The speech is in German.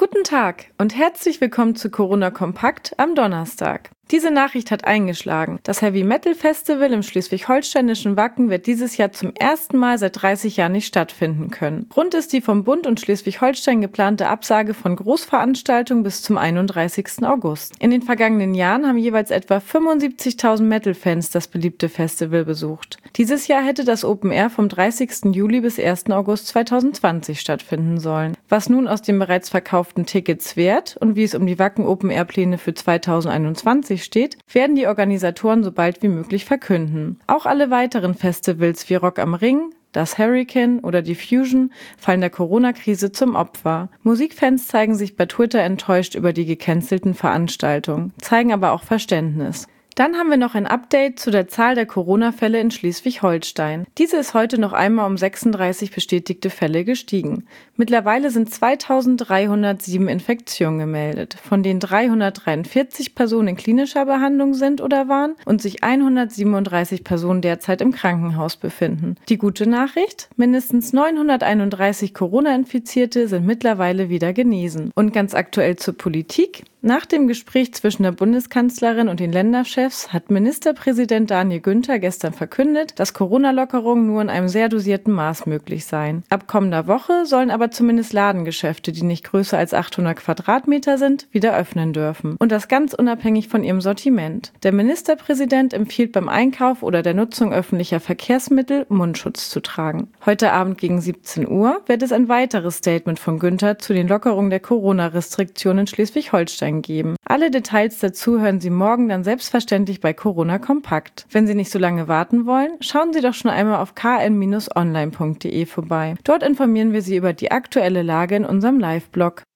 Guten Tag und herzlich willkommen zu Corona Kompakt am Donnerstag. Diese Nachricht hat eingeschlagen. Das Heavy Metal Festival im schleswig-holsteinischen Wacken wird dieses Jahr zum ersten Mal seit 30 Jahren nicht stattfinden können. Grund ist die vom Bund und Schleswig-Holstein geplante Absage von Großveranstaltungen bis zum 31. August. In den vergangenen Jahren haben jeweils etwa 75.000 Metal-Fans das beliebte Festival besucht. Dieses Jahr hätte das Open Air vom 30. Juli bis 1. August 2020 stattfinden sollen. Was nun aus den bereits verkauften Tickets wird und wie es um die Wacken Open Air Pläne für 2021 steht, werden die Organisatoren so bald wie möglich verkünden. Auch alle weiteren Festivals wie Rock am Ring, das Hurricane oder die Fusion fallen der Corona-Krise zum Opfer. Musikfans zeigen sich bei Twitter enttäuscht über die gecancelten Veranstaltungen, zeigen aber auch Verständnis. Dann haben wir noch ein Update zu der Zahl der Corona-Fälle in Schleswig-Holstein. Diese ist heute noch einmal um 36 bestätigte Fälle gestiegen. Mittlerweile sind 2307 Infektionen gemeldet, von denen 343 Personen in klinischer Behandlung sind oder waren und sich 137 Personen derzeit im Krankenhaus befinden. Die gute Nachricht? Mindestens 931 Corona-Infizierte sind mittlerweile wieder genesen. Und ganz aktuell zur Politik. Nach dem Gespräch zwischen der Bundeskanzlerin und den Länderchefs hat Ministerpräsident Daniel Günther gestern verkündet, dass Corona-Lockerungen nur in einem sehr dosierten Maß möglich seien. Ab kommender Woche sollen aber zumindest Ladengeschäfte, die nicht größer als 800 Quadratmeter sind, wieder öffnen dürfen. Und das ganz unabhängig von ihrem Sortiment. Der Ministerpräsident empfiehlt beim Einkauf oder der Nutzung öffentlicher Verkehrsmittel Mundschutz zu tragen. Heute Abend gegen 17 Uhr wird es ein weiteres Statement von Günther zu den Lockerungen der Corona-Restriktionen in Schleswig-Holstein geben. Alle Details dazu hören Sie morgen dann selbstverständlich bei Corona Kompakt. Wenn Sie nicht so lange warten wollen, schauen Sie doch schon einmal auf kn-online.de vorbei. Dort informieren wir Sie über die aktuelle Lage in unserem Live-Blog.